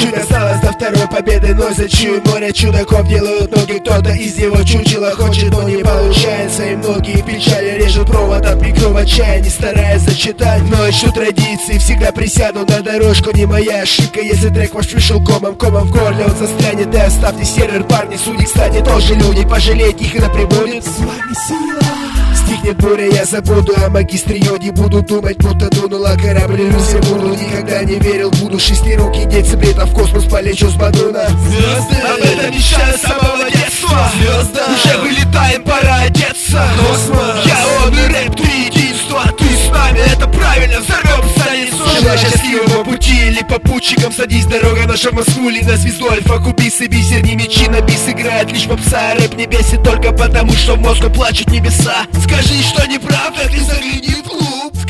Чуть осталось до второй победы, но зачем море чудаков делают ноги. Кто-то из него чучело хочет, но не получается. И многие печали режут провод от микро в отчаянии, стараясь зачитать. Но ищу традиции, всегда присяду на дорожку. Не моя ошибка, если трек ваш пришел комом в горле он застрянет. И оставьте сервер, парни, судьи, кстати, тоже люди. Пожалеть их и да прибудет с вами сила. Стихнет буря, я забуду о магистре Йоде. Буду думать, будто дунула корабль иллюзия. Буду никогда не верил, буду шестирукий дети бритва в космос полечу с бадуна. Звезды, об этом мечтаю с самого детства. Звезды, уже вылетаем, пора одеться. Космос, я он и рэп, три единства. Ты с нами, это правильно, взорвем станет сон. Желаю счастливого пути или попутчикам садись. Дорога наша в Москву или на звезду. Альфа, кубисы, бисер, не мечи на бис. Играет лишь попса, рэп не бесит только потому, что в мозгу плачут небеса. Скажи, что не прав, так и загляни в клуб.